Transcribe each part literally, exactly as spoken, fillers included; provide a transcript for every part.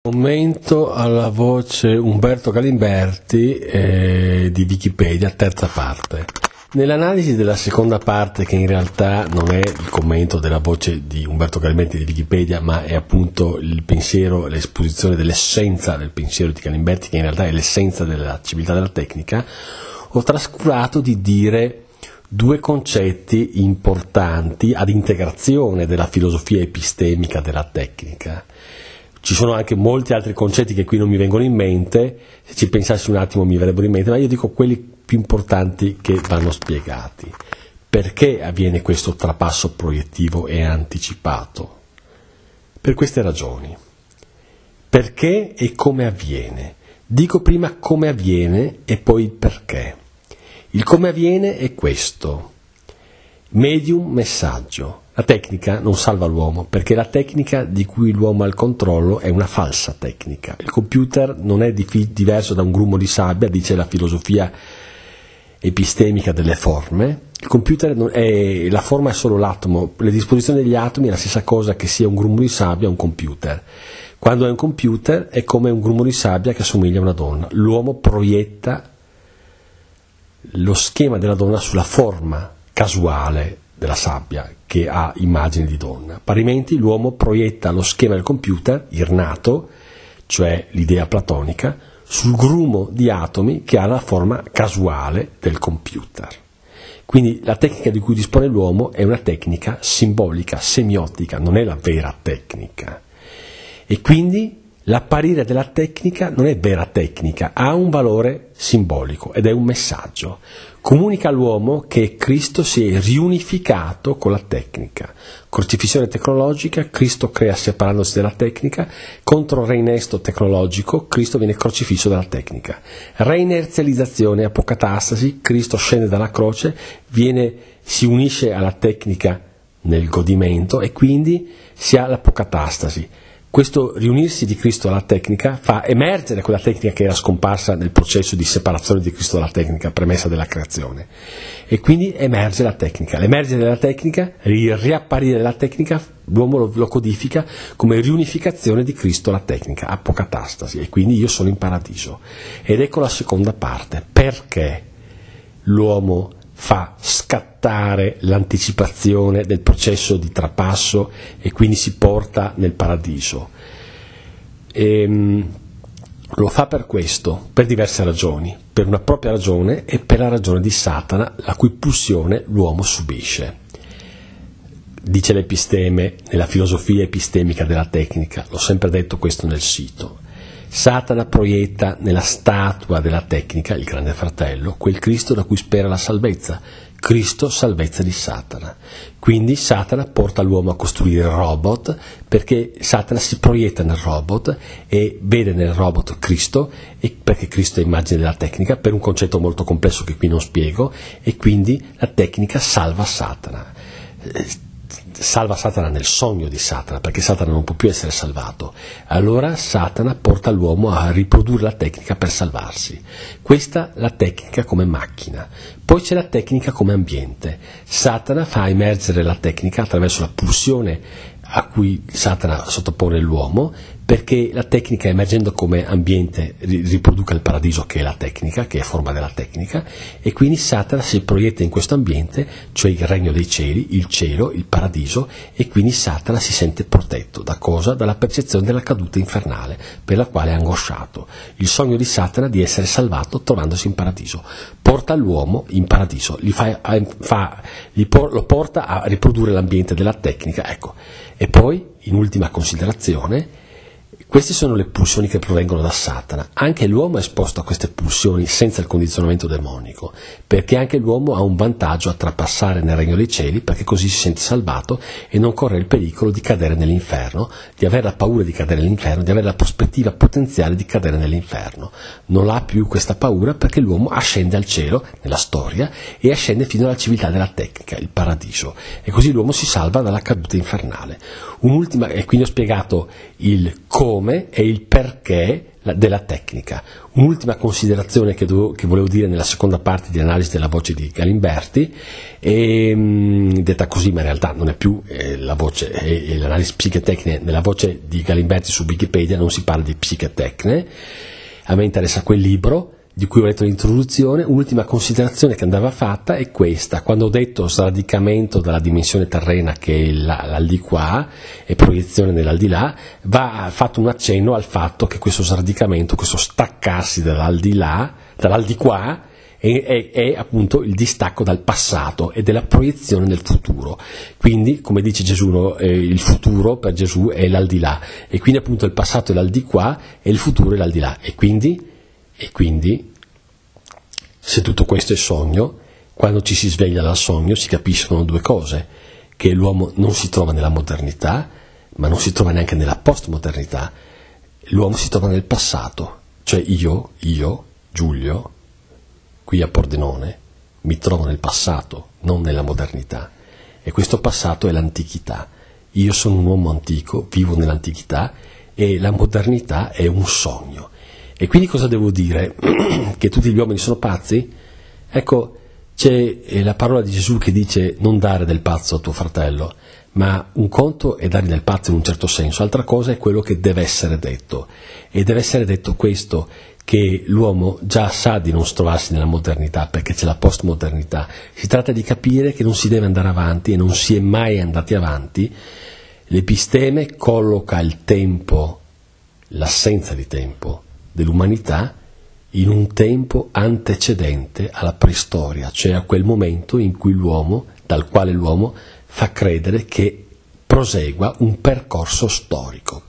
Commento alla voce Umberto Galimberti eh, di Wikipedia, terza parte. Nell'analisi della seconda parte, che in realtà non è il commento della voce di Umberto Galimberti di Wikipedia, ma è appunto il pensiero, l'esposizione dell'essenza del pensiero di Galimberti, che in realtà è l'essenza della civiltà della tecnica, ho trascurato di dire due concetti importanti ad integrazione della filosofia epistemica della tecnica. Ci sono anche molti altri concetti che qui non mi vengono in mente, se ci pensassi un attimo mi verrebbero in mente, ma io dico quelli più importanti che vanno spiegati. Perché avviene questo trapasso proiettivo e anticipato? Per queste ragioni. Perché e come avviene? Dico prima come avviene e poi il perché. Il come avviene è questo. Medium, messaggio. La tecnica non salva l'uomo, perché la tecnica di cui l'uomo ha il controllo è una falsa tecnica. Il computer non è dif- diverso da un grumo di sabbia, dice la filosofia epistemica delle forme. Il computer non è, la forma è solo l'atomo, le disposizioni degli atomi è la stessa cosa che sia un grumo di sabbia o un computer. Quando è un computer è come un grumo di sabbia che assomiglia a una donna. L'uomo proietta lo schema della donna sulla forma casuale della sabbia che ha immagini di donna. Parimenti l'uomo proietta lo schema del computer, irnato, cioè l'idea platonica, sul grumo di atomi che ha la forma casuale del computer. Quindi la tecnica di cui dispone l'uomo è una tecnica simbolica, semiotica, non è la vera tecnica. E quindi l'apparire della tecnica non è vera tecnica, ha un valore simbolico ed è un messaggio. Comunica all'uomo che Cristo si è riunificato con la tecnica. Crocifissione tecnologica, Cristo crea separandosi dalla tecnica, contro il reinesto tecnologico, Cristo viene crocifisso dalla tecnica. Reinerzializzazione, apocatastasi, Cristo scende dalla croce, viene, si unisce alla tecnica nel godimento e quindi si ha l'apocatastasi. Questo riunirsi di Cristo alla tecnica fa emergere quella tecnica che era scomparsa nel processo di separazione di Cristo dalla tecnica, premessa della creazione. E quindi emerge la tecnica. L'emergere della tecnica, il riapparire della tecnica, l'uomo lo, lo codifica come riunificazione di Cristo alla tecnica, apocatastasi. E quindi io sono in paradiso. Ed ecco la seconda parte. Perché l'uomo fa scattare l'anticipazione del processo di trapasso e quindi si porta nel paradiso? E, lo fa per questo, per diverse ragioni, per una propria ragione e per la ragione di Satana, la cui pulsione l'uomo subisce. Dice l'episteme nella filosofia epistemica della tecnica, l'ho sempre detto questo nel sito. Satana proietta nella statua della tecnica, il grande fratello, quel Cristo da cui spera la salvezza, Cristo salvezza di Satana. Quindi Satana porta l'uomo a costruire robot, perché Satana si proietta nel robot e vede nel robot Cristo, e perché Cristo è immagine della tecnica, per un concetto molto complesso che qui non spiego, e quindi la tecnica salva Satana. Salva Satana nel sogno di Satana, perché Satana non può più essere salvato. Allora Satana porta l'uomo a riprodurre la tecnica per salvarsi. Questa è la tecnica come macchina. Poi c'è la tecnica come ambiente. Satana fa emergere la tecnica attraverso la pulsione a cui Satana sottopone l'uomo, perché la tecnica, emergendo come ambiente, riproduca il paradiso che è la tecnica, che è forma della tecnica, e quindi Satana si proietta in questo ambiente, cioè il regno dei cieli, il cielo, il paradiso, e quindi Satana si sente protetto. Da cosa? Dalla percezione della caduta infernale, per la quale è angosciato. Il sogno di Satana di essere salvato trovandosi in paradiso. Porta l'uomo in paradiso, gli fa, fa, gli por, lo porta a riprodurre l'ambiente della tecnica, ecco. E poi, in ultima considerazione, queste sono le pulsioni che provengono da Satana. Anche l'uomo è esposto a queste pulsioni senza il condizionamento demonico, perché anche l'uomo ha un vantaggio a trapassare nel regno dei cieli, perché così si sente salvato e non corre il pericolo di cadere nell'inferno, di avere la paura di cadere nell'inferno, di avere la prospettiva potenziale di cadere nell'inferno. Non ha più questa paura perché l'uomo ascende al cielo nella storia e ascende fino alla civiltà della tecnica, il paradiso, e così l'uomo si salva dalla caduta infernale. Un'ultima, e quindi ho spiegato il come come e il perché della tecnica. Un'ultima considerazione che, dovevo, che volevo dire nella seconda parte di analisi della voce di Galimberti, e, mh, detta così, ma in realtà non è più eh, la voce, è, è l'analisi psichetecnica. Nella voce di Galimberti su Wikipedia non si parla di psichetecne. A me interessa quel libro di cui ho letto l'introduzione. Ultima considerazione che andava fatta è questa: quando ho detto sradicamento dalla dimensione terrena, che è l'aldilà, e proiezione nell'aldilà, va fatto un accenno al fatto che questo sradicamento, questo staccarsi dall'aldilà, dall'aldiquà, è, è, è appunto il distacco dal passato e della proiezione nel futuro. Quindi, come dice Gesù, no, eh, il futuro per Gesù è l'aldilà, e quindi appunto il passato è l'aldiquà e il futuro è l'aldilà. E quindi E quindi, se tutto questo è sogno, quando ci si sveglia dal sogno si capiscono due cose: che l'uomo non si trova nella modernità, ma non si trova neanche nella postmodernità. L'uomo si trova nel passato, cioè io, io, Giulio, qui a Pordenone, mi trovo nel passato, non nella modernità. E questo passato è l'antichità. Io sono un uomo antico, vivo nell'antichità, e la modernità è un sogno. E quindi cosa devo dire? Che tutti gli uomini sono pazzi? Ecco, c'è la parola di Gesù che dice: non dare del pazzo a tuo fratello, ma un conto è dare del pazzo in un certo senso, altra cosa è quello che deve essere detto. E deve essere detto questo, che l'uomo già sa di non trovarsi nella modernità, perché c'è la postmodernità. Si tratta di capire che non si deve andare avanti, e non si è mai andati avanti. L'episteme colloca il tempo, l'assenza di tempo dell'umanità, in un tempo antecedente alla preistoria, cioè a quel momento in cui l'uomo, dal quale l'uomo fa credere che prosegua un percorso storico.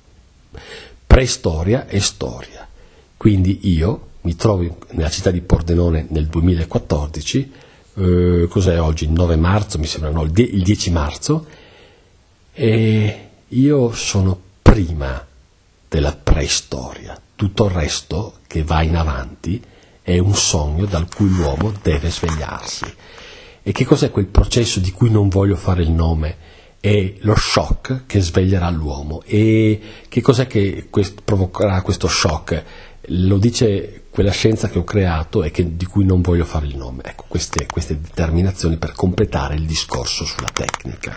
Preistoria e storia. Quindi io mi trovo nella città di Pordenone nel duemilaquattordici, eh, cos'è oggi? Il nove marzo, mi sembra, no, il dieci marzo, e io sono prima della preistoria. Tutto il resto che va in avanti è un sogno dal cui l'uomo deve svegliarsi. E che cos'è quel processo di cui non voglio fare il nome? È lo shock che sveglierà l'uomo. E che cos'è che quest- provocherà questo shock? Lo dice quella scienza che ho creato e che, di cui non voglio fare il nome. Ecco, queste, queste determinazioni per completare il discorso sulla tecnica.